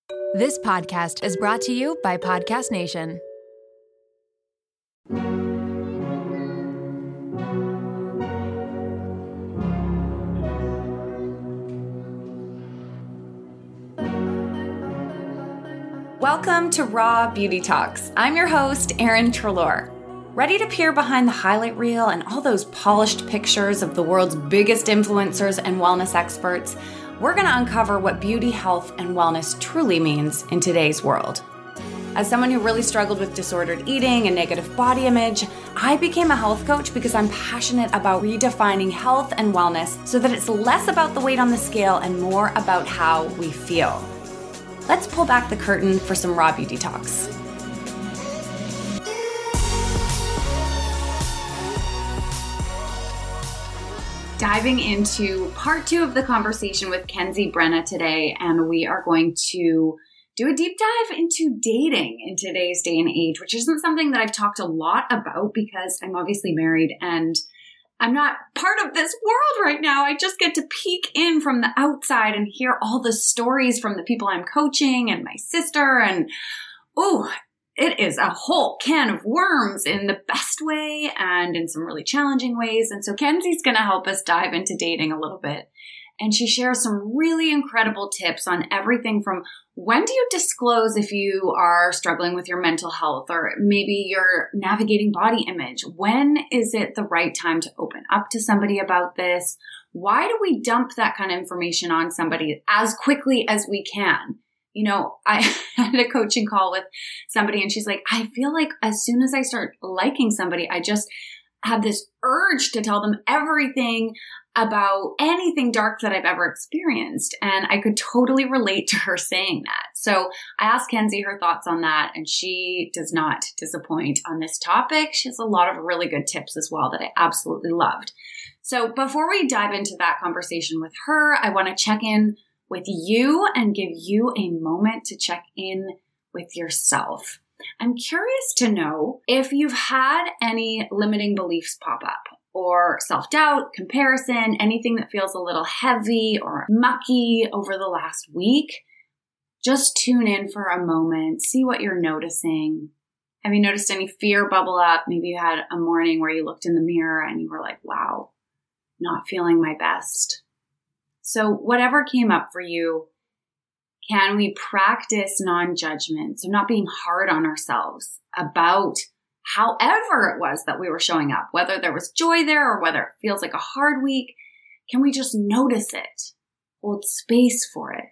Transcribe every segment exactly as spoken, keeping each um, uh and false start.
This podcast is brought to you by Podcast Nation. Welcome to Raw Beauty Talks. I'm your host, Erin Treloar. Ready to peer behind the highlight reel and all those polished pictures of the world's biggest influencers and wellness experts? We're going to uncover what beauty, health, and wellness truly means in today's world. As someone who really struggled with disordered eating and negative body image, I became a health coach because I'm passionate about redefining health and wellness so that it's less about the weight on the scale and more about how we feel. Let's pull back the curtain for some Raw Beauty Talks. Diving into part two of the conversation with Kenzie Brenna today, and we are going to do a deep dive into dating in today's day and age, which isn't something that I've talked a lot about because I'm obviously married and I'm not part of this world right now. I just get to peek in from the outside and hear all the stories from the people I'm coaching and my sister. And oh, it is a whole can of worms in the best way and in some really challenging ways. And so Kenzie's going to help us dive into dating a little bit. And she shares some really incredible tips on everything from when do you disclose if you are struggling with your mental health or maybe you're navigating body image? When is it the right time to open up to somebody about this? Why do we dump that kind of information on somebody as quickly as we can? You know, I had a coaching call with somebody and she's like, I feel like as soon as I start liking somebody, I just have this urge to tell them everything about anything dark that I've ever experienced. And I could totally relate to her saying that. So I asked Kenzie her thoughts on that, and she does not disappoint on this topic. She has a lot of really good tips as well that I absolutely loved. So before we dive into that conversation with her, I want to check in with you and give you a moment to check in with yourself. I'm curious to know if you've had any limiting beliefs pop up or self-doubt, comparison, anything that feels a little heavy or mucky over the last week. Just tune in for a moment, see what you're noticing. Have you noticed any fear bubble up? Maybe you had a morning where you looked in the mirror and you were like, wow, not feeling my best. So whatever came up for you, can we practice non-judgment? So not being hard on ourselves about however it was that we were showing up, whether there was joy there or whether it feels like a hard week. Can we just notice it? Hold space for it.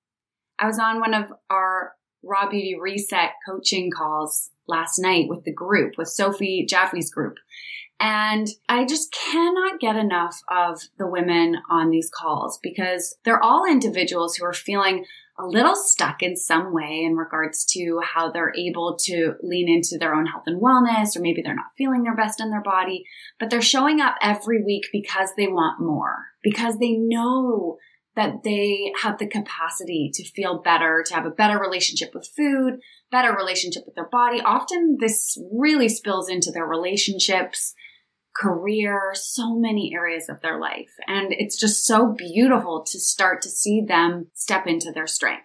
I was on one of our Raw Beauty Reset coaching calls last night with the group, with Sophie Jaffe's group. And I just cannot get enough of the women on these calls because they're all individuals who are feeling a little stuck in some way in regards to how they're able to lean into their own health and wellness, or maybe they're not feeling their best in their body, but they're showing up every week because they want more, because they know that they have the capacity to feel better, to have a better relationship with food, better relationship with their body. Often this really spills into their relationships, career, so many areas of their life. And it's just so beautiful to start to see them step into their strength.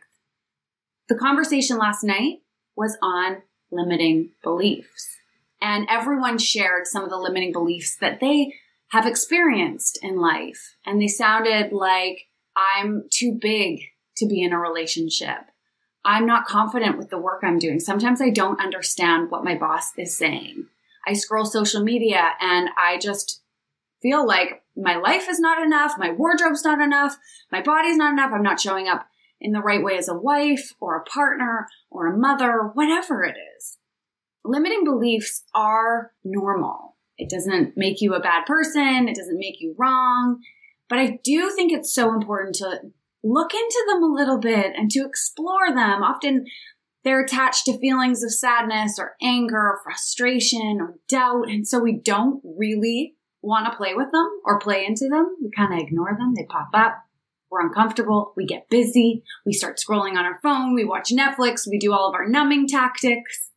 The conversation last night was on limiting beliefs. And everyone shared some of the limiting beliefs that they have experienced in life. And they sounded like, I'm too big to be in a relationship. I'm not confident with the work I'm doing. Sometimes I don't understand what my boss is saying. I scroll social media and I just feel like my life is not enough, my wardrobe's not enough, my body's not enough, I'm not showing up in the right way as a wife or a partner or a mother, whatever it is. Limiting beliefs are normal. It doesn't make you a bad person, it doesn't make you wrong, but I do think it's so important to look into them a little bit and to explore them. Often they're attached to feelings of sadness or anger or frustration or doubt. And so we don't really want to play with them or play into them. We kind of ignore them. They pop up. We're uncomfortable. We get busy. We start scrolling on our phone. We watch Netflix. We do all of our numbing tactics.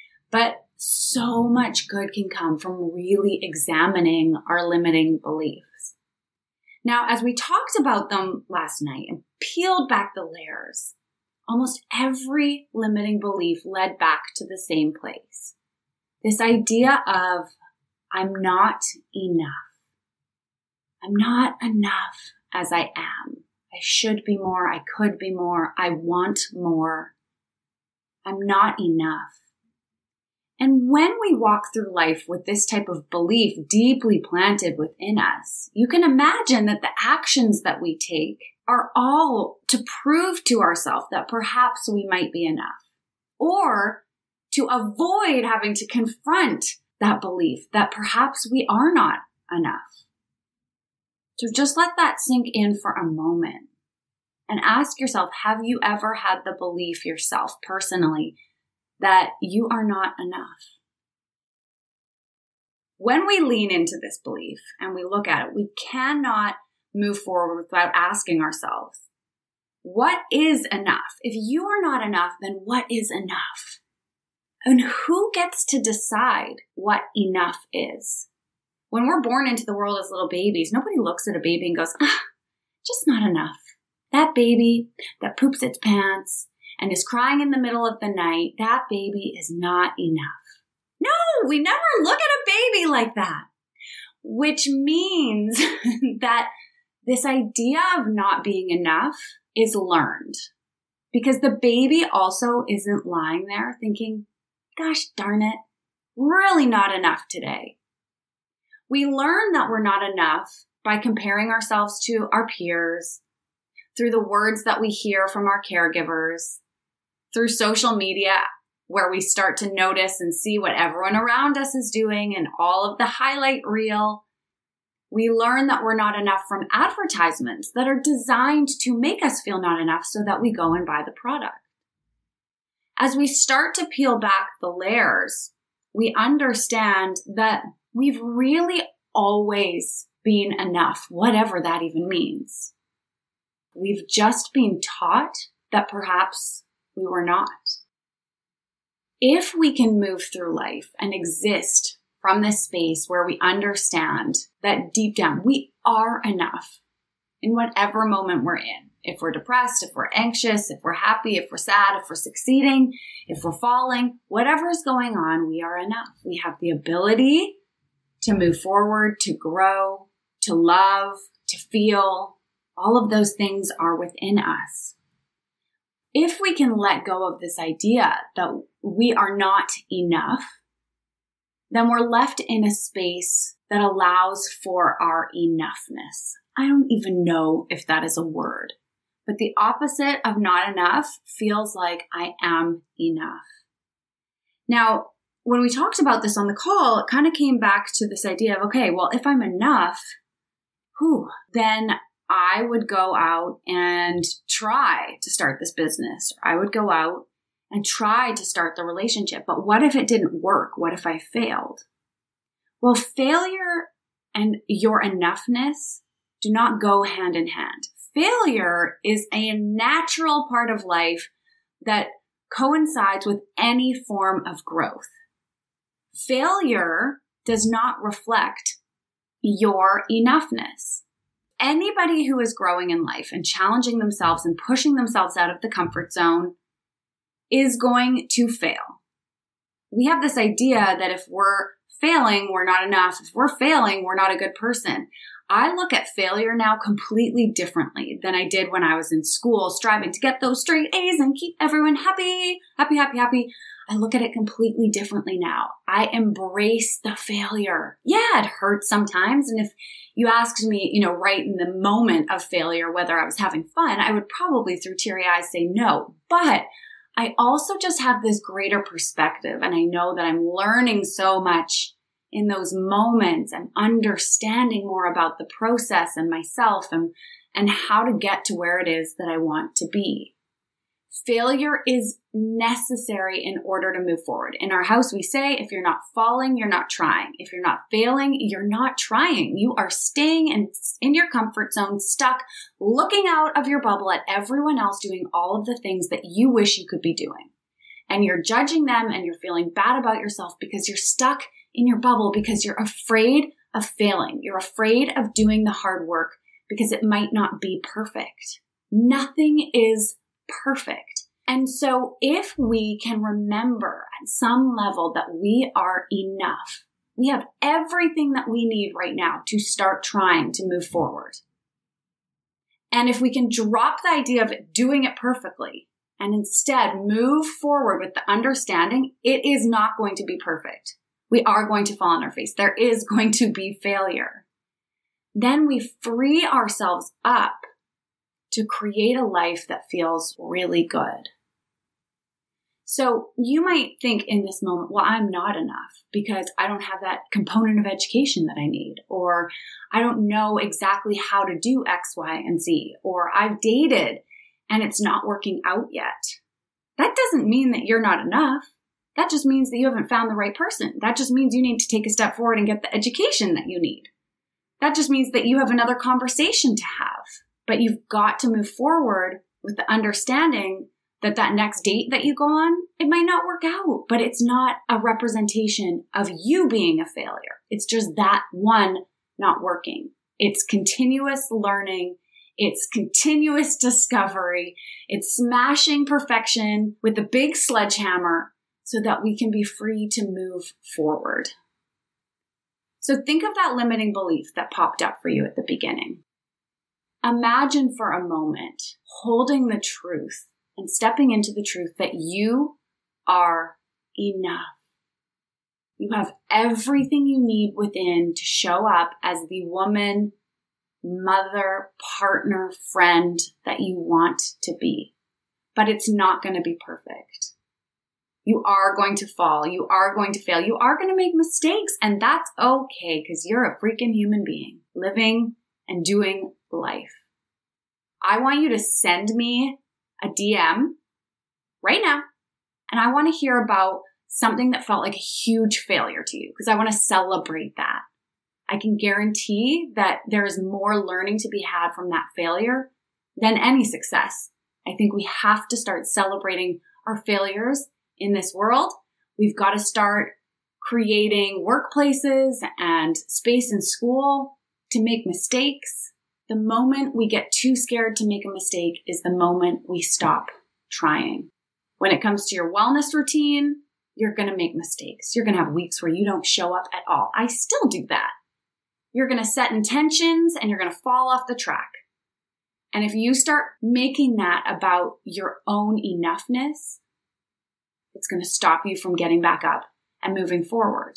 But so much good can come from really examining our limiting beliefs. Now, as we talked about them last night and peeled back the layers, almost every limiting belief led back to the same place. This idea of, I'm not enough. I'm not enough as I am. I should be more. I could be more. I want more. I'm not enough. And when we walk through life with this type of belief deeply planted within us, you can imagine that the actions that we take are all to prove to ourselves that perhaps we might be enough, or to avoid having to confront that belief that perhaps we are not enough. So just let that sink in for a moment and ask yourself, have you ever had the belief yourself personally that you are not enough? When we lean into this belief and we look at it, we cannot move forward without asking ourselves, what is enough? If you are not enough, then what is enough? And who gets to decide what enough is? When we're born into the world as little babies, nobody looks at a baby and goes, ah, just not enough. That baby that poops its pants and is crying in the middle of the night, that baby is not enough. No, we never look at a baby like that, which means that this idea of not being enough is learned, because the baby also isn't lying there thinking, gosh darn it, really not enough today. We learn that we're not enough by comparing ourselves to our peers, through the words that we hear from our caregivers, through social media, where we start to notice and see what everyone around us is doing and all of the highlight reel. We learn that we're not enough from advertisements that are designed to make us feel not enough so that we go and buy the product. As we start to peel back the layers, we understand that we've really always been enough, whatever that even means. We've just been taught that perhaps we were not. If we can move through life and exist from this space where we understand that deep down we are enough in whatever moment we're in, if we're depressed, if we're anxious, if we're happy, if we're sad, if we're succeeding, if we're falling, whatever is going on, we are enough. We have the ability to move forward, to grow, to love, to feel. All of those things are within us. If we can let go of this idea that we are not enough, then we're left in a space that allows for our enoughness. I don't even know if that is a word, but the opposite of not enough feels like I am enough. Now, when we talked about this on the call, it kind of came back to this idea of, okay, well, if I'm enough, whew, then I would go out and try to start this business. I would go out and try to start the relationship. But what if it didn't work? What if I failed? Well, failure and your enoughness do not go hand in hand. Failure is a natural part of life that coincides with any form of growth. Failure does not reflect your enoughness. Anybody who is growing in life and challenging themselves and pushing themselves out of the comfort zone is going to fail. We have this idea that if we're failing, we're not enough. If we're failing, we're not a good person. I look at failure now completely differently than I did when I was in school, striving to get those straight A's and keep everyone happy, happy, happy, happy. I look at it completely differently now. I embrace the failure. Yeah, it hurts sometimes. And if you asked me, you know, right in the moment of failure, whether I was having fun, I would probably through teary eyes say no. But I also just have this greater perspective. And I know that I'm learning so much in those moments and understanding more about the process and myself and, and how to get to where it is that I want to be. Failure is necessary in order to move forward. In our house, we say, if you're not falling, you're not trying. If you're not failing, you're not trying. You are staying in, in your comfort zone, stuck, looking out of your bubble at everyone else doing all of the things that you wish you could be doing. And you're judging them and you're feeling bad about yourself because you're stuck in your bubble because you're afraid of failing. You're afraid of doing the hard work because it might not be perfect. Nothing is perfect. And so if we can remember at some level that we are enough, we have everything that we need right now to start trying to move forward. And if we can drop the idea of doing it perfectly and instead move forward with the understanding it is not going to be perfect. We are going to fall on our face. There is going to be failure. Then we free ourselves up to create a life that feels really good. So you might think in this moment, well, I'm not enough because I don't have that component of education that I need, or I don't know exactly how to do X, Y, and Z, or I've dated and it's not working out yet. That doesn't mean that you're not enough. That just means that you haven't found the right person. That just means you need to take a step forward and get the education that you need. That just means that you have another conversation to have. But you've got to move forward with the understanding that that next date that you go on, it might not work out, but it's not a representation of you being a failure. It's just that one not working. It's continuous learning. It's continuous discovery. It's smashing perfection with a big sledgehammer so that we can be free to move forward. So think of that limiting belief that popped up for you at the beginning. Imagine for a moment holding the truth and stepping into the truth that you are enough. You have everything you need within to show up as the woman, mother, partner, friend that you want to be. But it's not going to be perfect. You are going to fall. You are going to fail. You are going to make mistakes. And that's okay because you're a freaking human being living and doing life. I want you to send me a D M right now. And I want to hear about something that felt like a huge failure to you because I want to celebrate that. I can guarantee that there is more learning to be had from that failure than any success. I think we have to start celebrating our failures in this world. We've got to start creating workplaces and space in school to make mistakes. The moment we get too scared to make a mistake is the moment we stop trying. When it comes to your wellness routine, you're going to make mistakes. You're going to have weeks where you don't show up at all. I still do that. You're going to set intentions and you're going to fall off the track. And if you start making that about your own enoughness, it's going to stop you from getting back up and moving forward.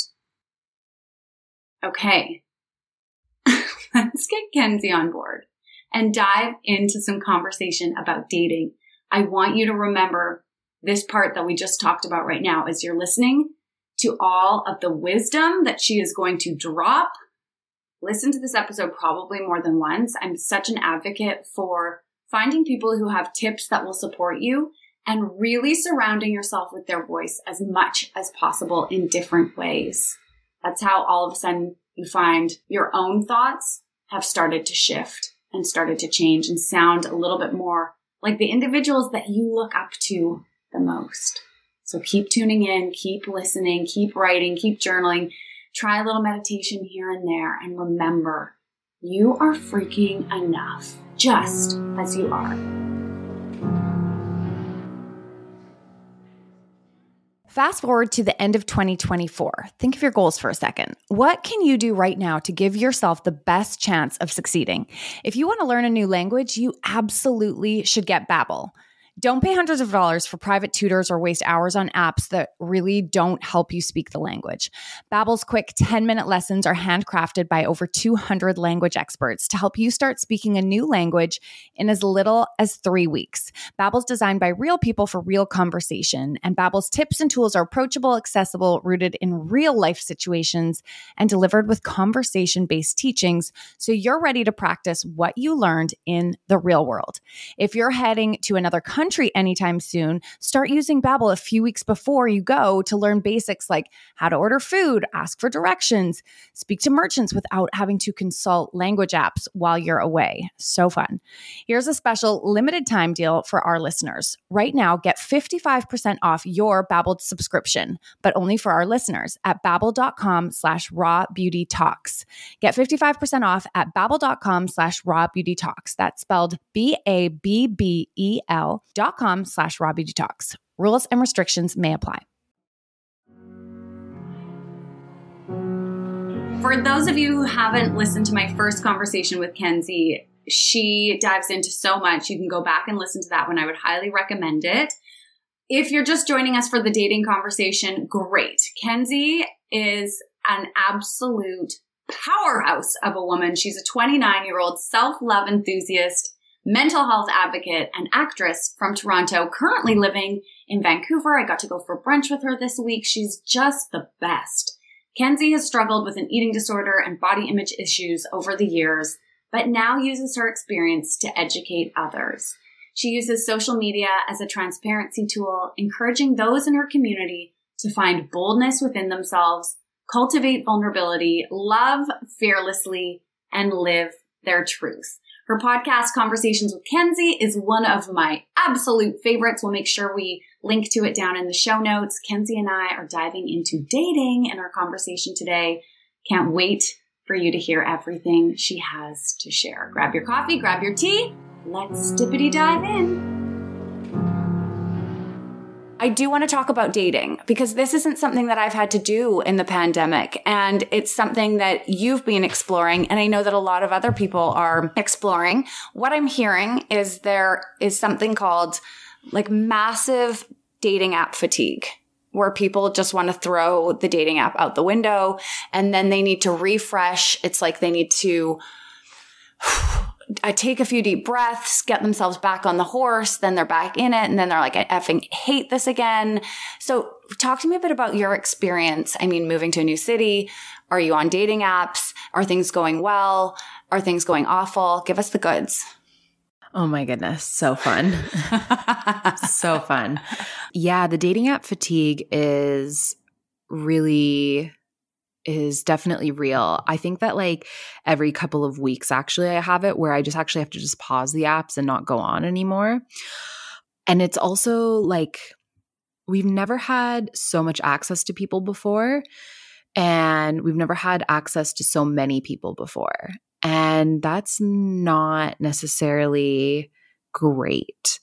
Okay. Let's get Kenzie on board and dive into some conversation about dating. I want you to remember this part that we just talked about right now as you're listening to all of the wisdom that she is going to drop. Listen to this episode probably more than once. I'm such an advocate for finding people who have tips that will support you and really surrounding yourself with their voice as much as possible in different ways. That's how all of a sudden you find your own thoughts have started to shift and started to change and sound a little bit more like the individuals that you look up to the most. So keep tuning in, keep listening, keep writing, keep journaling, try a little meditation here and there, and remember, you are freaking enough, just as you are. Fast forward to the end of twenty twenty-four. Think of your goals for a second. What can you do right now to give yourself the best chance of succeeding? If you want to learn a new language, you absolutely should get Babbel. Don't pay hundreds of dollars for private tutors or waste hours on apps that really don't help you speak the language. Babbel's quick ten-minute lessons are handcrafted by over two hundred language experts to help you start speaking a new language in as little as three weeks. Babbel's designed by real people for real conversation, and Babbel's tips and tools are approachable, accessible, rooted in real-life situations, and delivered with conversation-based teachings so you're ready to practice what you learned in the real world. If you're heading to another country anytime soon, start using Babbel a few weeks before you go to learn basics like how to order food, ask for directions, speak to merchants without having to consult language apps while you're away. So fun. Here's a special limited time deal for our listeners. Right now, get fifty-five percent off your Babbel subscription, but only for our listeners at babbel.com slash raw beauty talks. Get fifty-five percent off at babbel.com slash raw beauty talks. That's spelled B A B B E L dot com slash Robbie Detox. Rules and restrictions may apply. For those of you who haven't listened to my first conversation with Kenzie, she dives into so much. You can go back and listen to that one. I would highly recommend it. If you're just joining us for the dating conversation, great. Kenzie is an absolute powerhouse of a woman. She's a twenty-nine-year-old self-love enthusiast, mental health advocate, and actress from Toronto, currently living in Vancouver. I got to go for brunch with her this week. She's just the best. Kenzie has struggled with an eating disorder and body image issues over the years, but now uses her experience to educate others. She uses social media as a transparency tool, encouraging those in her community to find boldness within themselves, cultivate vulnerability, love fearlessly, and live their truth. Her podcast, Conversations with Kenzie, is one of my absolute favorites. We'll make sure we link to it down in the show notes. Kenzie and I are diving into dating in our conversation today. Can't wait for you to hear everything she has to share. Grab your coffee, grab your tea. Let's dippity dive in. I do want to talk about dating because this isn't something that I've had to do in the pandemic, and it's something that you've been exploring, and I know that a lot of other people are exploring. What I'm hearing is there is something called like massive dating app fatigue, where people just want to throw the dating app out the window and then they need to refresh. It's like they need to I take a few deep breaths, get themselves back on the horse, then they're back in it, and then they're like, I effing hate this again. So talk to me a bit about your experience. I mean, moving to a new city. Are you on dating apps? Are things going well? Are things going awful? Give us the goods. Oh my goodness. So fun. So fun. Yeah, the dating app fatigue is really... is definitely real. I think that like every couple of weeks, actually, I have it where I just actually have to just pause the apps and not go on anymore. And it's also like, we've never had so much access to people before, and we've never had access to so many people before. And that's not necessarily great.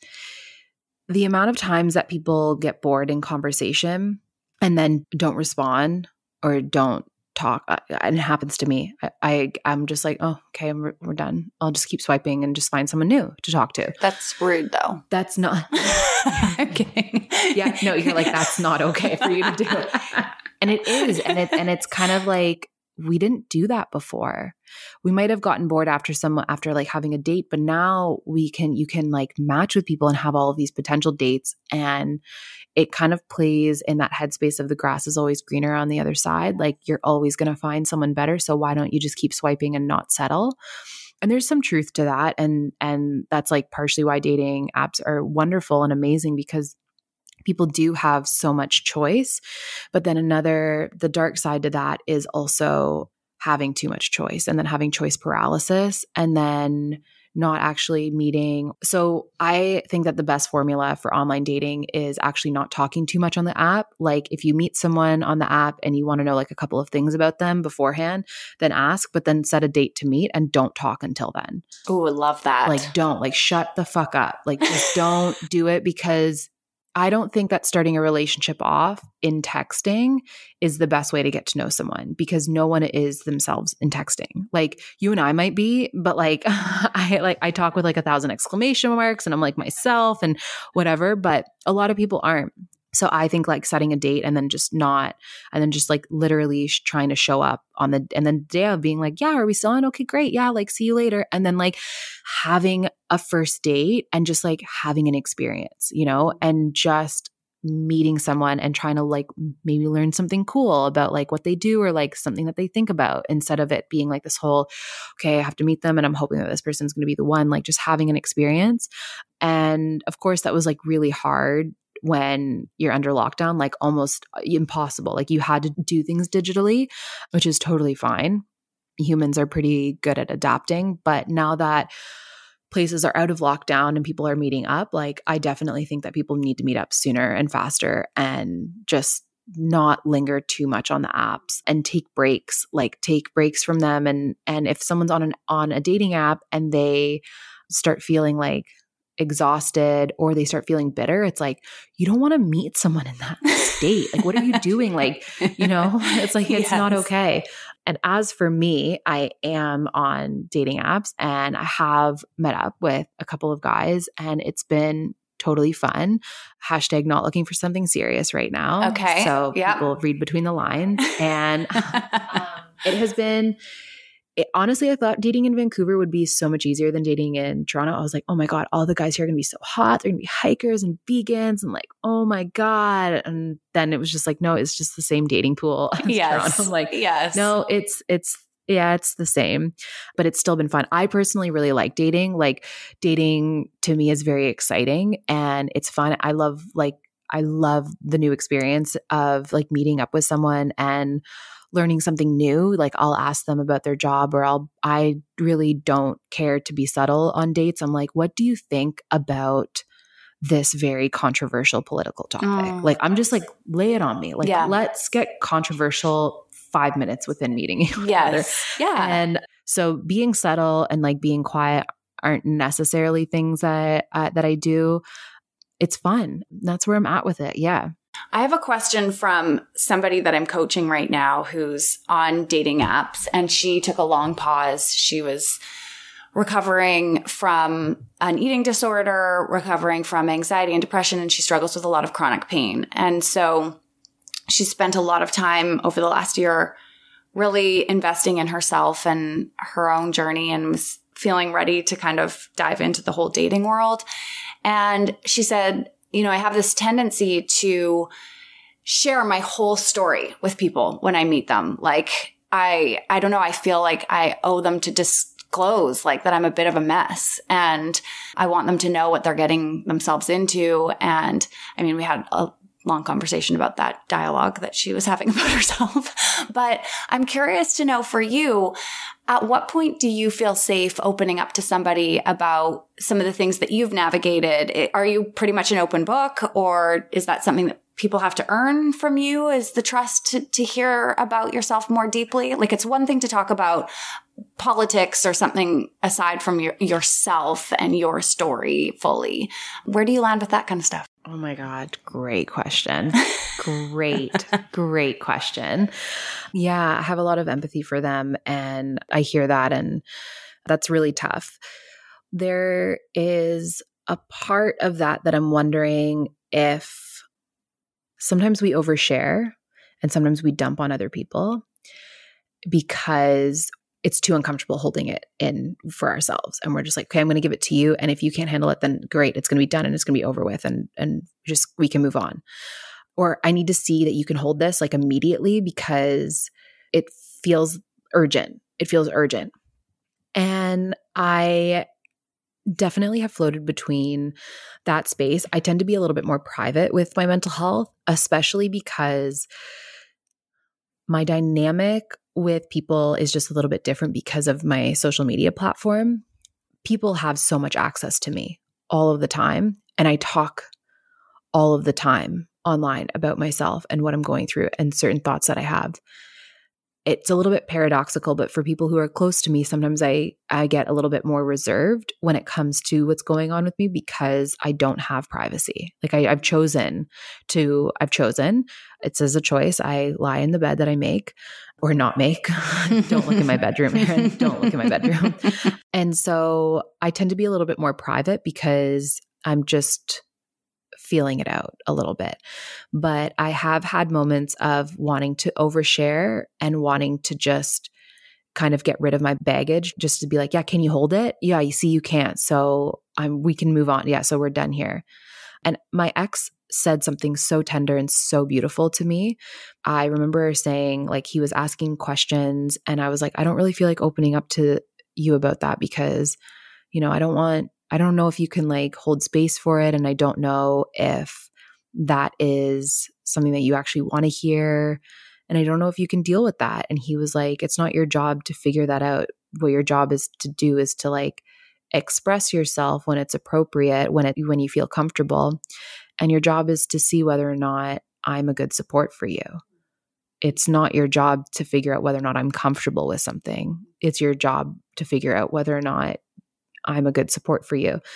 The amount of times that people get bored in conversation and then don't respond or don't talk, and it happens to me. I, I I'm just like, oh, okay, I'm, we're done. I'll just keep swiping and just find someone new to talk to. That's rude, though. That's not. I'm kidding. Yeah, no, you're like, that's not okay for you to do. And it is, and it and it's kind of like, we didn't do that before. We might have gotten bored after some after like having a date, but now we can you can like match with people and have all of these potential dates, and it kind of plays in that headspace of the grass is always greener on the other side. Like, you're always going to find someone better, so why don't you just keep swiping and not settle? And there's some truth to that, and and that's like partially why dating apps are wonderful and amazing, because people do have so much choice. But then another, the dark side to that is also having too much choice, and then having choice paralysis, and then not actually meeting. So I think that the best formula for online dating is actually not talking too much on the app. Like, if you meet someone on the app and you want to know like a couple of things about them beforehand, then ask, but then set a date to meet and don't talk until then. Oh, I love that. Like, don't, like, shut the fuck up. Like, just don't do it, because I don't think that starting a relationship off in texting is the best way to get to know someone, because no one is themselves in texting. Like, you and I might be, but like I like I talk with like a thousand exclamation marks and I'm like myself and whatever, but a lot of people aren't. So I think like setting a date and then just not, and then just like literally sh- trying to show up on the, and then day of being like, yeah, are we still on? Okay, great. Yeah. Like, see you later. And then like having a first date and just like having an experience, you know, and just meeting someone and trying to like maybe learn something cool about like what they do or like something that they think about, instead of it being like this whole, okay, I have to meet them and I'm hoping that this person's going to be the one. Like, just having an experience. And of course that was like really hard when you're under lockdown, like almost impossible. Like, you had to do things digitally, which is totally fine. Humans are pretty good at adapting. But now that places are out of lockdown and people are meeting up, like, I definitely think that people need to meet up sooner and faster, and just not linger too much on the apps, and take breaks, like take breaks from them. And, and if someone's on an, on a dating app and they start feeling like, exhausted or they start feeling bitter, it's like, you don't want to meet someone in that state. Like, what are you doing? Like, you know, it's like, it's yes. not okay. And as for me, I am on dating apps and I have met up with a couple of guys and it's been totally fun. Hashtag not looking for something serious right now. Okay. So yep. people read between the lines. And um, it has been, it, honestly, I thought dating in Vancouver would be so much easier than dating in Toronto. I was like, oh my God, all the guys here are going to be so hot. They're going to be hikers and vegans and like, oh my God. And then it was just like, no, it's just the same dating pool as yes. Toronto. I'm like, yes. no, it's, it's, yeah, it's the same, but it's still been fun. I personally really like dating. Like dating to me is very exciting and it's fun. I love like, I love the new experience of like meeting up with someone and learning something new. Like I'll ask them about their job or I'll, I really don't care to be subtle on dates. I'm like, what do you think about this very controversial political topic? Oh, like, I'm just like, lay it on me. Like, yeah. let's get controversial five minutes within meeting each yes. other. Yeah. And so being subtle and like being quiet aren't necessarily things that, uh, that I do. It's fun. That's where I'm at with it. Yeah. I have a question from somebody that I'm coaching right now who's on dating apps, and she took a long pause. She was recovering from an eating disorder, recovering from anxiety and depression, and she struggles with a lot of chronic pain. And so she spent a lot of time over the last year really investing in herself and her own journey and was feeling ready to kind of dive into the whole dating world. And she said, you know, I have this tendency to share my whole story with people when I meet them. Like, I, I don't know, I feel like I owe them to disclose, like, that I'm a bit of a mess and I want them to know what they're getting themselves into. And I mean, we had a long conversation about that dialogue that she was having about herself. But I'm curious to know for you, at what point do you feel safe opening up to somebody about some of the things that you've navigated? Are you pretty much an open book, or is that something that people have to earn from you? Is the trust to, to hear about yourself more deeply? Like, it's one thing to talk about politics or something aside from your, yourself and your story fully. Where do you land with that kind of stuff? Oh my God. Great question. Great, great question. Yeah. I have a lot of empathy for them and I hear that, and that's really tough. There is a part of that that I'm wondering if sometimes we overshare and sometimes we dump on other people because it's too uncomfortable holding it in for ourselves. And we're just like, okay, I'm going to give it to you. And if you can't handle it, then great, it's going to be done and it's going to be over with, and, and just, we can move on. Or I need to see that you can hold this like immediately because it feels urgent. It feels urgent. And I definitely have floated between that space. I tend to be a little bit more private with my mental health, especially because my dynamic with people is just a little bit different because of my social media platform. People have so much access to me all of the time, and I talk all of the time online about myself and what I'm going through and certain thoughts that I have. It's a little bit paradoxical, but for people who are close to me, sometimes I, I get a little bit more reserved when it comes to what's going on with me because I don't have privacy. Like I, I've chosen to, I've chosen, it's as a choice. I lie in the bed that I make or not make. Don't look in my bedroom, Erin. Don't look in my bedroom. And so I tend to be a little bit more private because I'm just feeling it out a little bit. But I have had moments of wanting to overshare and wanting to just kind of get rid of my baggage, just to be like, yeah, can you hold it? Yeah, you see, you can't. So I'm, we can move on. Yeah, so we're done here. And my ex said something so tender and so beautiful to me. I remember saying, like, he was asking questions and I was like, I don't really feel like opening up to you about that because, you know, I don't want, I don't know if you can like hold space for it. And I don't know if that is something that you actually want to hear. And I don't know if you can deal with that. And he was like, it's not your job to figure that out. What your job is to do is to like express yourself when it's appropriate, when it, when you feel comfortable. And your job is to see whether or not I'm a good support for you. It's not your job to figure out whether or not I'm comfortable with something. It's your job to figure out whether or not I'm a good support for you.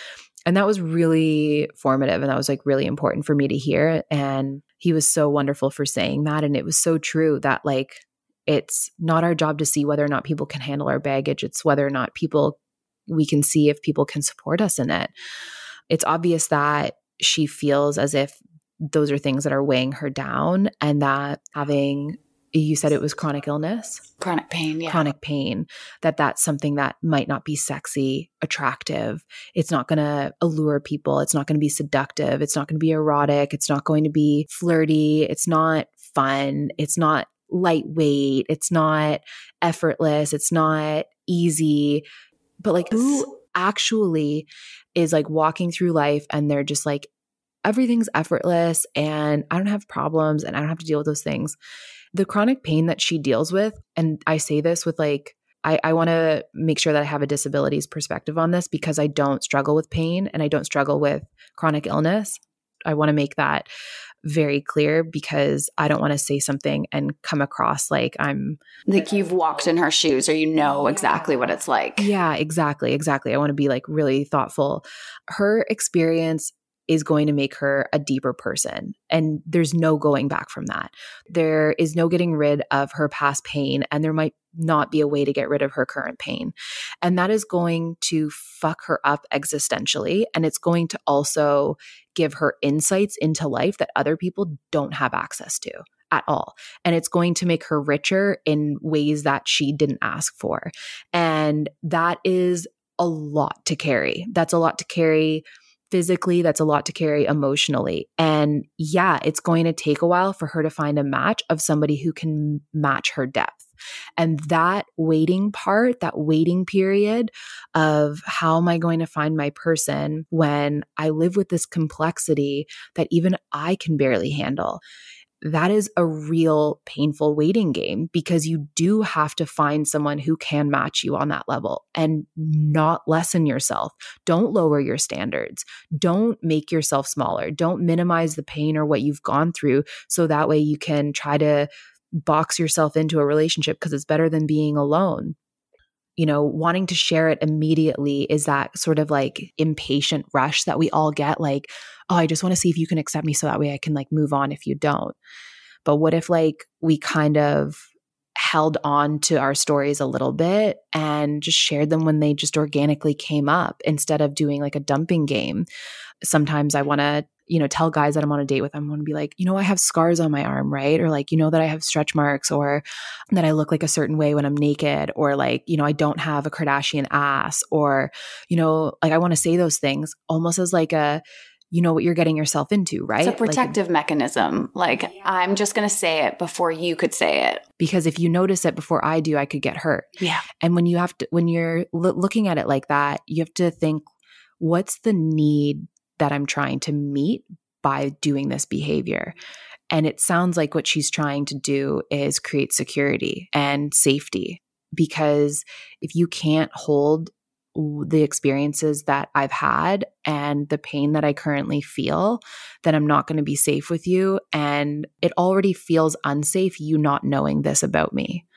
And that was really formative. And that was like really important for me to hear. And he was so wonderful for saying that. And it was so true that like, it's not our job to see whether or not people can handle our baggage. It's whether or not people, we can see if people can support us in it. It's obvious that she feels as if those are things that are weighing her down, and that having, you said it was chronic illness? Chronic pain, yeah. Chronic pain, that that's something that might not be sexy, attractive. It's not going to allure people. It's not going to be seductive. It's not going to be erotic. It's not going to be flirty. It's not fun. It's not lightweight. It's not effortless. It's not easy. But like, who actually is like walking through life and they're just like, everything's effortless and I don't have problems and I don't have to deal with those things. The chronic pain that she deals with, and I say this with like, I, I want to make sure that I have a disabilities perspective on this because I don't struggle with pain and I don't struggle with chronic illness. I want to make that very clear because I don't want to say something and come across like I'm like you've walked in her shoes or you know exactly what it's like. Yeah, exactly. Exactly. I want to be like really thoughtful. Her experience is going to make her a deeper person. And there's no going back from that. There is no getting rid of her past pain, and there might not be a way to get rid of her current pain. And that is going to fuck her up existentially. And it's going to also give her insights into life that other people don't have access to at all. And it's going to make her richer in ways that she didn't ask for. And that is a lot to carry. That's a lot to carry physically, that's a lot to carry emotionally. And yeah, it's going to take a while for her to find a match of somebody who can match her depth. And that waiting part, that waiting period of how am I going to find my person when I live with this complexity that even I can barely handle? That is a real painful waiting game because you do have to find someone who can match you on that level and not lessen yourself. Don't lower your standards. Don't make yourself smaller. Don't minimize the pain or what you've gone through so that way you can try to box yourself into a relationship because it's better than being alone. You know, wanting to share it immediately is that sort of like impatient rush that we all get, like, oh, I just want to see if you can accept me so that way I can like move on if you don't. But what if like we kind of held on to our stories a little bit and just shared them when they just organically came up instead of doing like a dumping game? Sometimes I want to, you know, tell guys that I'm on a date with, I'm going to be like, you know, I have scars on my arm, right? Or like, you know, that I have stretch marks or that I look like a certain way when I'm naked, or like, you know, I don't have a Kardashian ass, or, you know, like I want to say those things almost as like a, you know what you're getting yourself into, right? It's a protective like, mechanism. Like yeah. I'm just going to say it before you could say it. Because if you notice it before I do, I could get hurt. Yeah. And when you have to, when you're lo- looking at it like that, you have to think, what's the need that I'm trying to meet by doing this behavior? And it sounds like what she's trying to do is create security and safety. Because if you can't hold the experiences that I've had and the pain that I currently feel, then I'm not going to be safe with you. And it already feels unsafe, you not knowing this about me.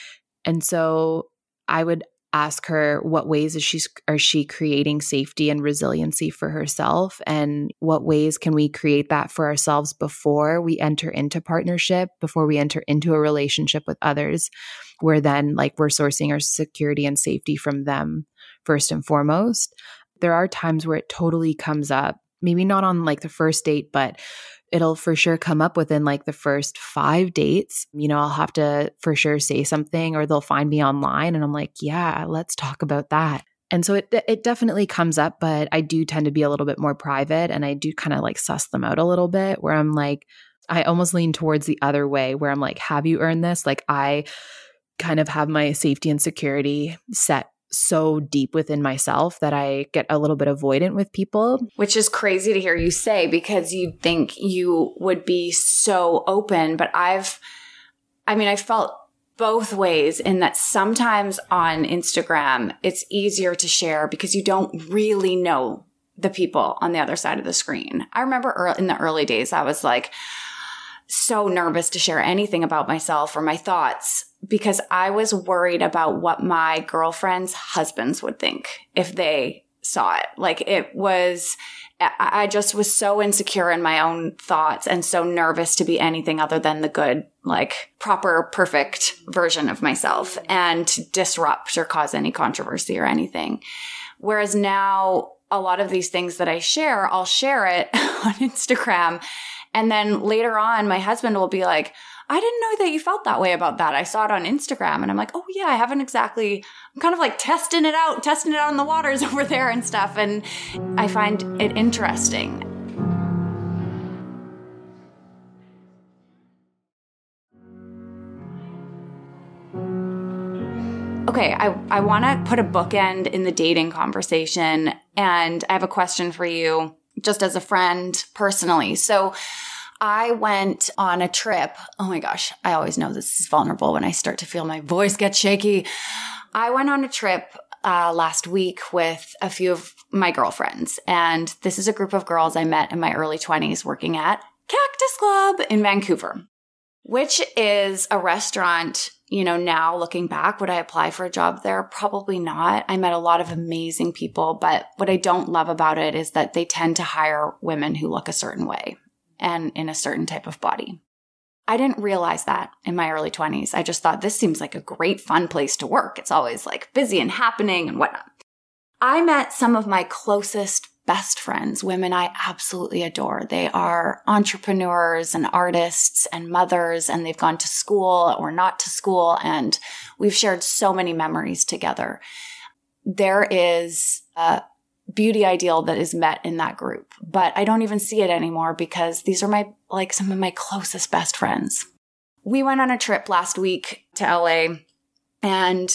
And so I would ask her, what ways is she, are she creating safety and resiliency for herself? And what ways can we create that for ourselves before we enter into partnership, before we enter into a relationship with others, where then like we're sourcing our security and safety from them first and foremost. There are times where it totally comes up, maybe not on like the first date, but it'll for sure come up within like the first five dates. You know, I'll have to for sure say something, or they'll find me online and I'm like, yeah, let's talk about that. And so it it definitely comes up, but I do tend to be a little bit more private, and I do kind of like suss them out a little bit, where I'm like, I almost lean towards the other way where I'm like, have you earned this? Like I kind of have my safety and security set so deep within myself that I get a little bit avoidant with people. Which is crazy to hear you say, because you'd think you would be so open. But I've, I mean, I felt both ways in that sometimes on Instagram, it's easier to share because you don't really know the people on the other side of the screen. I remember in the early days, I was like so nervous to share anything about myself or my thoughts, because I was worried about what my girlfriends' husbands would think if they saw it. Like it was, I just was so insecure in my own thoughts and so nervous to be anything other than the good, like proper, perfect version of myself and to disrupt or cause any controversy or anything. Whereas now a lot of these things that I share, I'll share it on Instagram. And then later on, my husband will be like, I didn't know that you felt that way about that. I saw it on Instagram. And I'm like, oh yeah, I haven't exactly, I'm kind of like testing it out, testing it out in the waters over there and stuff. And I find it interesting. Okay, I, I want to put a bookend in the dating conversation. And I have a question for you just as a friend personally. So I went on a trip. Oh my gosh, I always know this is vulnerable when I start to feel my voice get shaky. I went on a trip uh, last week with a few of my girlfriends. And this is a group of girls I met in my early twenties working at Cactus Club in Vancouver, which is a restaurant. You know, now looking back, would I apply for a job there? Probably not. I met a lot of amazing people, but what I don't love about it is that they tend to hire women who look a certain way and in a certain type of body. I didn't realize that in my early twenties. I just thought this seems like a great fun place to work. It's always like busy and happening and whatnot. I met some of my closest best friends, women I absolutely adore. They are entrepreneurs and artists and mothers, and they've gone to school or not to school, and we've shared so many memories together. There is a beauty ideal that is met in that group, but I don't even see it anymore because these are my, like some of my closest best friends. We went on a trip last week to L A, and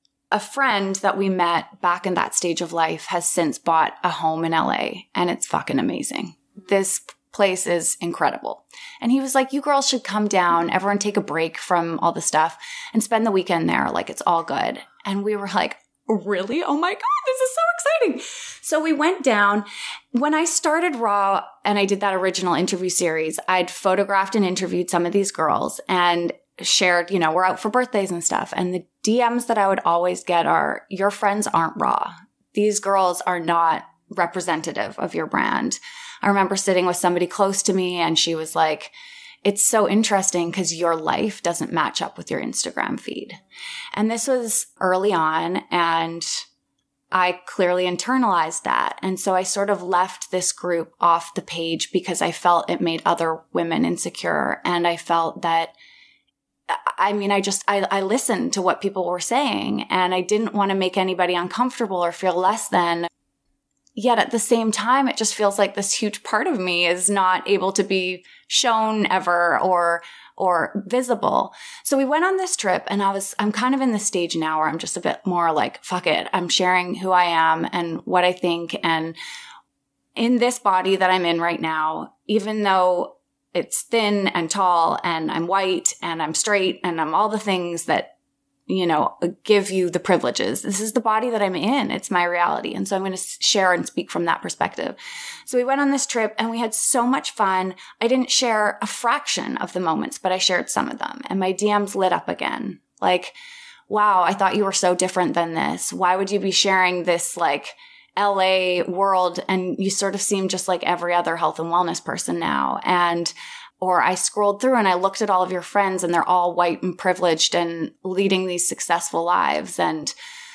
a friend that we met back in that stage of life has since bought a home in L A, and it's fucking amazing. This place is incredible. And he was like, you girls should come down, everyone take a break from all the stuff and spend the weekend there. Like it's all good. And we were like, really? Oh my God, this is so exciting. So we went down. When I started Raw and I did that original interview series, I'd photographed and interviewed some of these girls and shared, you know, we're out for birthdays and stuff. And the D Ms that I would always get are, your friends aren't Raw. These girls are not representative of your brand. I remember sitting with somebody close to me and she was like, it's so interesting because your life doesn't match up with your Instagram feed. And this was early on, and I clearly internalized that. And so I sort of left this group off the page because I felt it made other women insecure. And I felt that I mean, I just, I, I listened to what people were saying, and I didn't want to make anybody uncomfortable or feel less than. Yet at the same time, it just feels like this huge part of me is not able to be shown ever or, or visible. So we went on this trip, and I was, I'm kind of in the stage now where I'm just a bit more like, fuck it. I'm sharing who I am and what I think. And in this body that I'm in right now, even though it's thin and tall and I'm white and I'm straight and I'm all the things that, you know, give you the privileges. This is the body that I'm in. It's my reality. And so I'm going to share and speak from that perspective. So we went on this trip and we had so much fun. I didn't share a fraction of the moments, but I shared some of them, and my D Ms lit up again. Like, wow, I thought you were so different than this. Why would you be sharing this like L A world, and you sort of seem just like every other health and wellness person now? And, or I scrolled through and I looked at all of your friends and they're all white and privileged and leading these successful lives. And,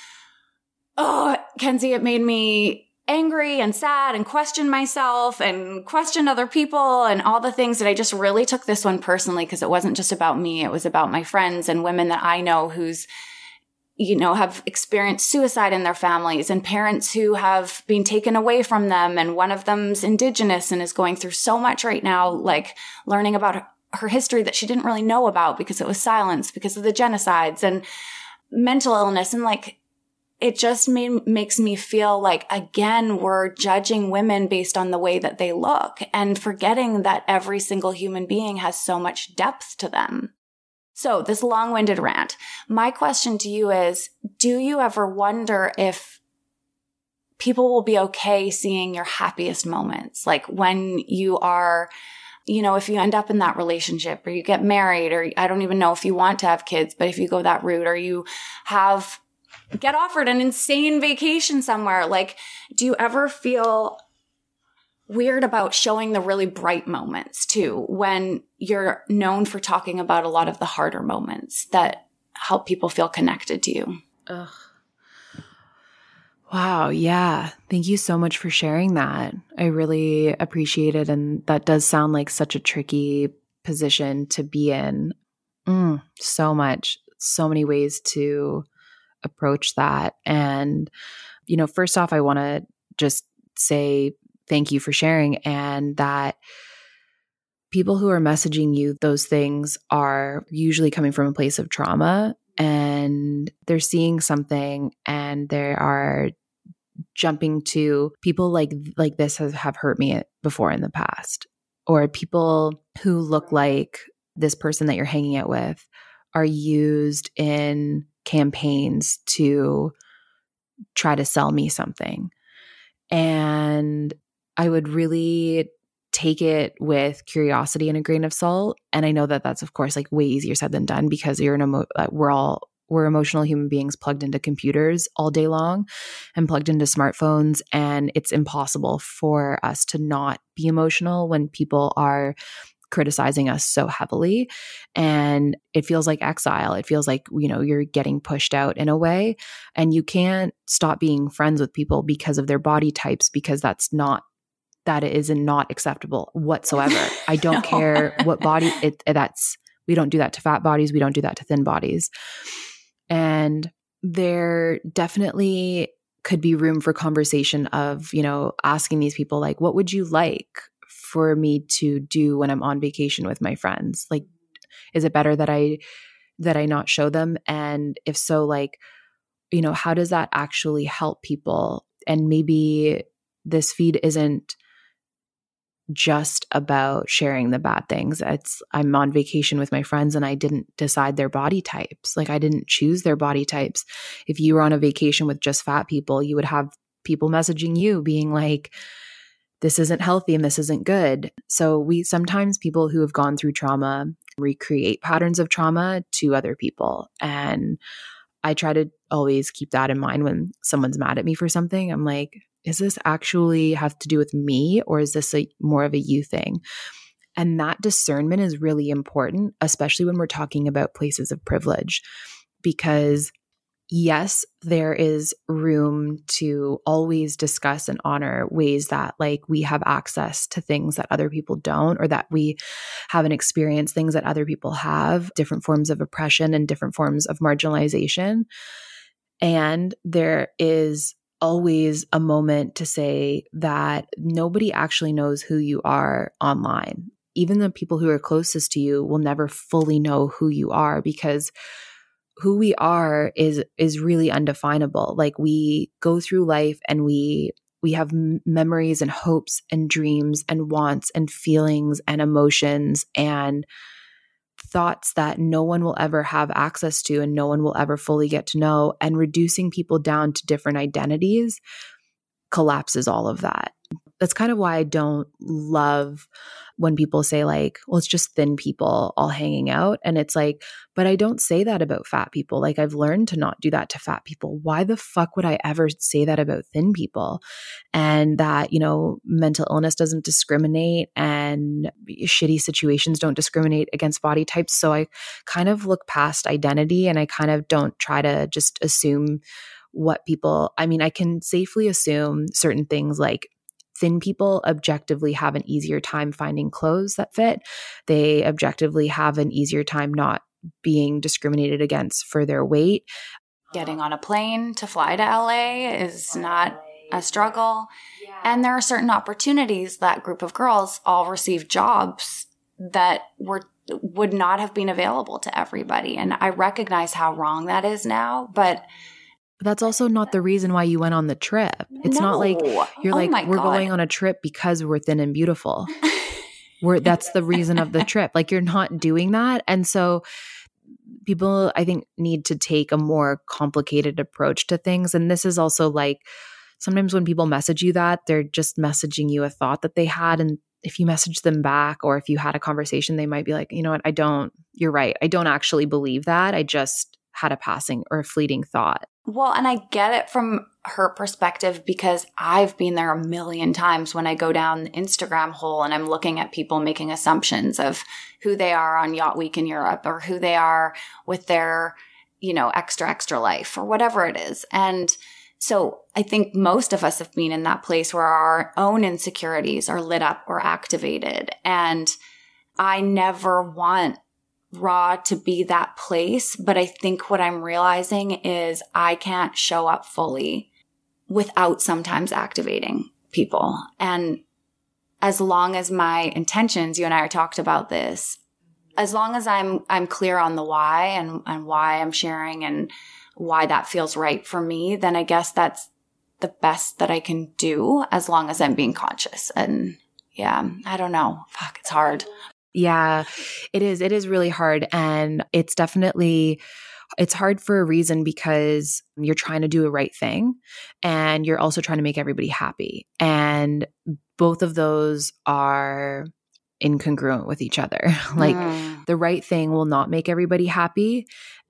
oh, Kenzie, it made me angry and sad and question myself and question other people and all the things that I just really took this one personally, because it wasn't just about me. It was about my friends and women that I know who's, you know, have experienced suicide in their families, and parents who have been taken away from them. And one of them's Indigenous and is going through so much right now, like learning about her history that she didn't really know about because it was silenced because of the genocides, and mental illness. And like, it just made, makes me feel like, again, we're judging women based on the way that they look and forgetting that every single human being has so much depth to them. So this long-winded rant, my question to you is, do you ever wonder if people will be okay seeing your happiest moments? Like when you are, you know, if you end up in that relationship or you get married, or I don't even know if you want to have kids, but if you go that route, or you have get offered an insane vacation somewhere. Like, do you ever feel weird about showing the really bright moments too, when you're known for talking about a lot of the harder moments that help people feel connected to you? Ugh. Wow. Yeah. Thank you so much for sharing that. I really appreciate it. And that does sound like such a tricky position to be in. Mm, so much, so many ways to approach that. And, you know, first off, I want to just say thank you for sharing, and that people who are messaging you those things are usually coming from a place of trauma, and they're seeing something and they are jumping to people like like this has, have hurt me before in the past, or people who look like this person that you're hanging out with are used in campaigns to try to sell me something. And I would really take it with curiosity and a grain of salt. And I know that that's, of course, like way easier said than done, because you're an emo- we're all we're emotional human beings plugged into computers all day long and plugged into smartphones. And it's impossible for us to not be emotional when people are criticizing us so heavily. And it feels like exile. It feels like, you know, you're getting pushed out in a way, and you can't stop being friends with people because of their body types, because that's not, that is not acceptable whatsoever. I don't no. care what body it, that's, we don't do that to fat bodies. We don't do that to thin bodies. And there definitely could be room for conversation of, you know, asking these people, like, what would you like for me to do when I'm on vacation with my friends? Like, is it better that I, that I not show them? And if so, like, you know, how does that actually help people? And maybe this feed isn't just about sharing the bad things. It's, I'm on vacation with my friends and I didn't decide their body types. Like, I didn't choose their body types. If you were on a vacation with just fat people, you would have people messaging you being like, this isn't healthy and this isn't good. So we sometimes, people who have gone through trauma recreate patterns of trauma to other people. And I try to always keep that in mind when someone's mad at me for something. I'm like, is this actually have to do with me, or is this a more of a you thing? And that discernment is really important, especially when we're talking about places of privilege, because yes, there is room to always discuss and honor ways that, like, we have access to things that other people don't, or that we haven't experienced things that other people have, different forms of oppression and different forms of marginalization. And there is always a moment to say that nobody actually knows who you are online. Even the people who are closest to you will never fully know who you are, because who we are is is really undefinable. Like, we go through life and we we have m- memories and hopes and dreams and wants and feelings and emotions and thoughts that no one will ever have access to and no one will ever fully get to know. And reducing people down to different identities collapses all of that. That's kind of why I don't love when people say, like, well, it's just thin people all hanging out. And it's like, but I don't say that about fat people. Like, I've learned to not do that to fat people. Why the fuck would I ever say that about thin people? And that, you know, mental illness doesn't discriminate and shitty situations don't discriminate against body types. So I kind of look past identity, and I kind of don't try to just assume what people, I mean, I can safely assume certain things, like thin people objectively have an easier time finding clothes that fit. They objectively have an easier time not being discriminated against for their weight. Getting on a plane to fly to L A is not a struggle. And there are certain opportunities that group of girls all received jobs that were would not have been available to everybody. And I recognize how wrong that is now, but that's also not the reason why you went on the trip. It's no. not like you're oh like, we're God. going on a trip because we're thin and beautiful. we're that's the reason of the trip. Like, you're not doing that. And so people, I think, need to take a more complicated approach to things. And this is also like, sometimes when people message you that, they're just messaging you a thought that they had. And if you message them back, or if you had a conversation, they might be like, you know what, I don't, you're right. I don't actually believe that. I just had a passing or a fleeting thought. Well, and I get it from her perspective because I've been there a million times when I go down the Instagram hole and I'm looking at people making assumptions of who they are on Yacht Week in Europe or who they are with their, you know, extra, extra life or whatever it is. And so I think most of us have been in that place where our own insecurities are lit up or activated. And I never want Raw to be that place. But I think what I'm realizing is I can't show up fully without sometimes activating people. And as long as my intentions, you and I talked about this, as long as I'm, I'm clear on the why and, and why I'm sharing and why that feels right for me, then I guess that's the best that I can do as long as I'm being conscious. And yeah, I don't know. Fuck, it's hard. Yeah, it is. It is really hard. And it's definitely, it's hard for a reason because you're trying to do a right thing and you're also trying to make everybody happy. And both of those are incongruent with each other. Like Mm. the right thing will not make everybody happy,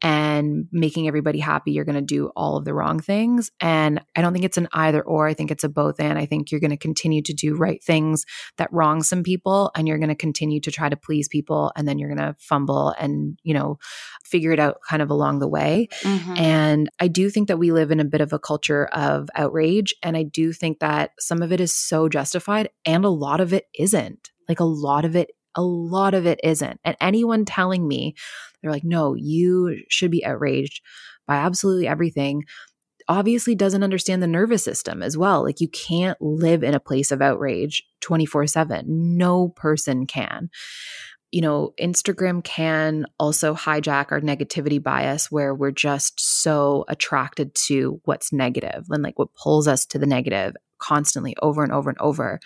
and making everybody happy, you're going to do all of the wrong things. And I don't think it's an either or. I think it's a both and. I think you're going to continue to do right things that wrong some people, and you're going to continue to try to please people, and then you're going to fumble and, you know, figure it out kind of along the way. Mhm. And I do think that we live in a bit of a culture of outrage. And I do think that some of it is so justified and a lot of it isn't. Like a lot of it, a lot of it isn't. And anyone telling me, they're like, no, you should be outraged by absolutely everything, obviously doesn't understand the nervous system as well. Like you can't live in a place of outrage twenty-four seven. No person can. You know, Instagram can also hijack our negativity bias where we're just so attracted to what's negative and like what pulls us to the negative constantly over and over and over.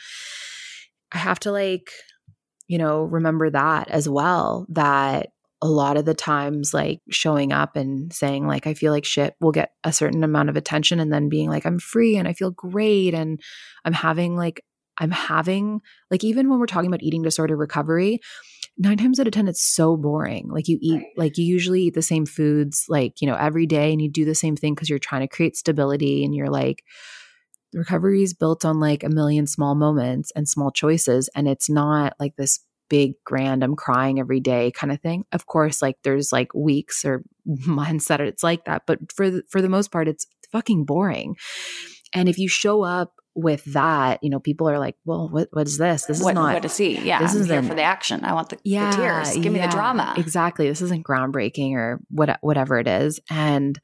I have to like, you know, remember that as well, that a lot of the times like showing up and saying like, I feel like shit will get a certain amount of attention, and then being like, I'm free and I feel great. And I'm having like, I'm having like, even when we're talking about eating disorder recovery, nine times out of ten, it's so boring. Like you eat, like you usually eat the same foods, like, you know, every day, and you do the same thing because you're trying to create stability, and you're like, the recovery is built on like a million small moments and small choices. And it's not like this big, grand, I'm crying every day kind of thing. Of course, like there's like weeks or months that it's like that. But for the, for the most part, it's fucking boring. And if you show up with that, you know, people are like, well, what, what is this? This is What, not what to see. Yeah. this I'm isn't- here for the action. I want the, yeah, the tears. Give me yeah, the drama. Exactly. This isn't groundbreaking or what, whatever it is. And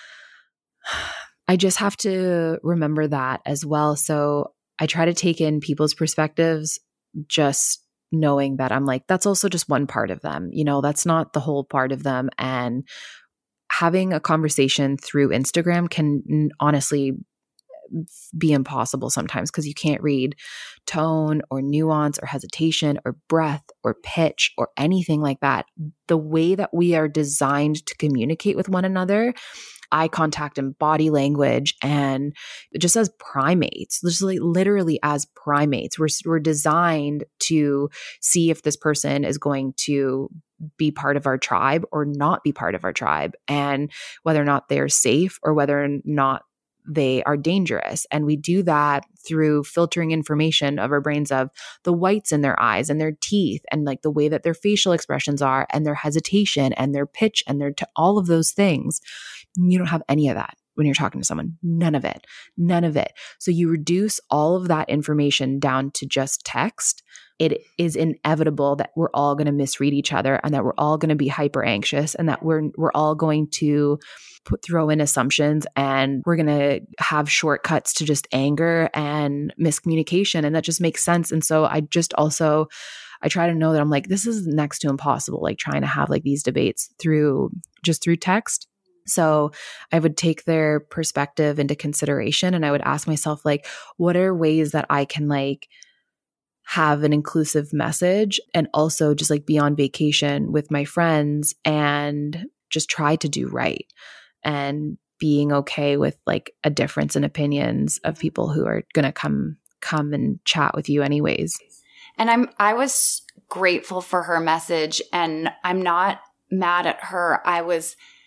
I just have to remember that as well. So I try to take in people's perspectives, just knowing that I'm like, that's also just one part of them. You know, that's not the whole part of them. And having a conversation through Instagram can honestly be impossible sometimes because you can't read tone or nuance or hesitation or breath or pitch or anything like that. The way that we are designed to communicate with one another, eye contact and body language, and just as primates, just like literally as primates, we're, we're designed to see if this person is going to be part of our tribe or not be part of our tribe, and whether or not they're safe or whether or not they are dangerous. And we do that through filtering information of our brains of the whites in their eyes and their teeth and like the way that their facial expressions are and their hesitation and their pitch and their t- all of those things. You don't have any of that when you're talking to someone. None of it. None of it. So you reduce all of that information down to just text. It is inevitable that we're all going to misread each other and that we're all going to be hyper anxious and that we're we're all going to put throw in assumptions and we're going to have shortcuts to just anger and miscommunication. And that just makes sense. And so I just also, I try to know that I'm like, this is next to impossible, like trying to have like these debates through just through text. So I would take their perspective into consideration and I would ask myself, like, what are ways that I can like have an inclusive message and also just like be on vacation with my friends and just try to do right and being okay with like a difference in opinions of people who are going to come come and chat with you anyways. And I'm I was grateful for her message, and I'm not mad at her. I was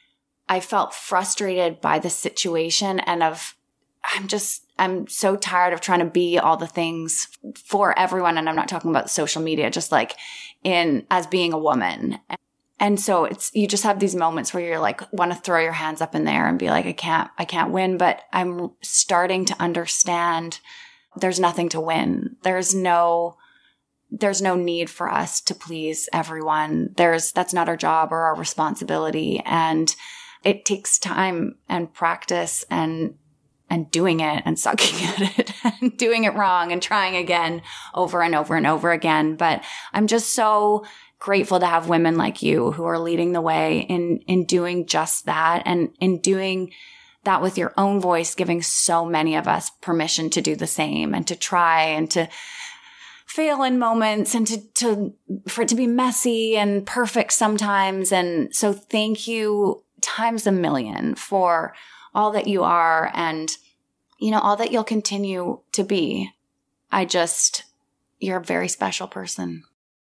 I felt frustrated by the situation and of, I'm just, I'm so tired of trying to be all the things for everyone. And I'm not talking about social media, just like in, as being a woman. And so it's, you just have these moments where you're like, want to throw your hands up in the air and be like, I can't, I can't win. But I'm starting to understand there's nothing to win. There's no, there's no need for us to please everyone. There's, that's not our job or our responsibility. And it takes time and practice and, and doing it and sucking at it and doing it wrong and trying again over and over and over again. But I'm just so grateful to have women like you who are leading the way in, in doing just that and in doing that with your own voice, giving so many of us permission to do the same and to try and to fail in moments and to, to, for it to be messy and perfect sometimes. And so thank you times a million for all that you are and, you know, all that you'll continue to be. I just, you're a very special person.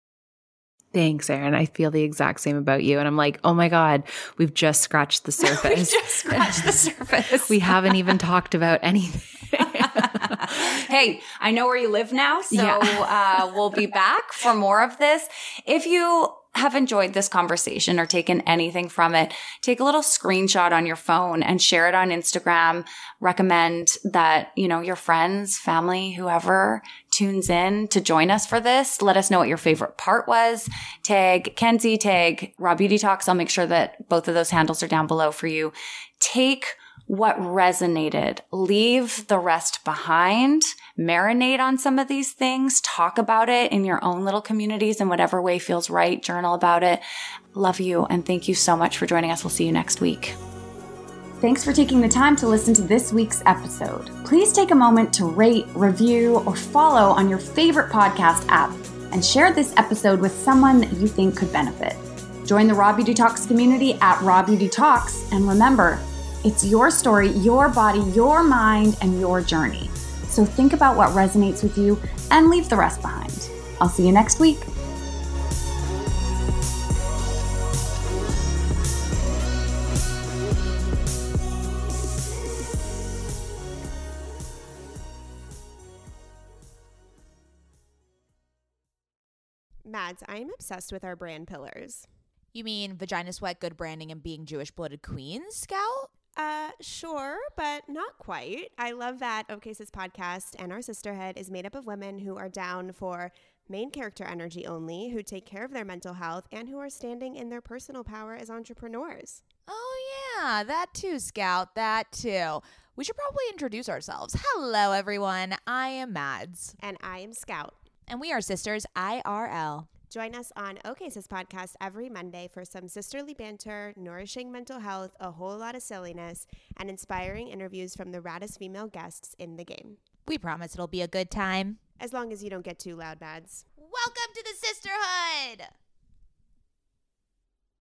Thanks, Erin. I feel the exact same about you. And I'm like, oh my God, we've just scratched the surface. We've just scratched the surface. We haven't even talked about anything. Hey, I know where you live now, so Yeah. uh, we'll be back for more of this. If you have enjoyed this conversation or taken anything from it, take a little screenshot on your phone and share it on Instagram. Recommend that, you know, your friends, family, whoever tunes in to join us for this. Let us know what your favorite part was. Tag Kenzie, tag Raw Beauty Talks. I'll make sure that both of those handles are down below for you. Take what resonated. Leave the rest behind. Marinate on some of these things. Talk about it in your own little communities in whatever way feels right. Journal about it. Love you, and thank you so much for joining us. We'll see you next week. Thanks for taking the time to listen to this week's episode. Please take a moment to rate, review, or follow on your favorite podcast app and share this episode with someone that you think could benefit. Join the Raw Beauty Talks community at Raw Beauty Talks, and remember, it's your story, your body, your mind, and your journey. So think about what resonates with you and leave the rest behind. I'll see you next week. Mads, I am obsessed with our brand pillars. You mean Vagina Sweat, Good Branding, and Being Jewish-Blooded Queens, Scout? Uh, sure, but not quite. I love that OK Sis podcast and our sisterhood is made up of women who are down for main character energy only, who take care of their mental health, and who are standing in their personal power as entrepreneurs. Oh, yeah, that too, Scout, that too. We should probably introduce ourselves. Hello, everyone. I am Mads. And I am Scout. And we are sisters I R L. Join us on OK Sis podcast every Monday for some sisterly banter, nourishing mental health, a whole lot of silliness, and inspiring interviews from the raddest female guests in the game. We promise it'll be a good time. As long as you don't get too loud, Mads. Welcome to the sisterhood!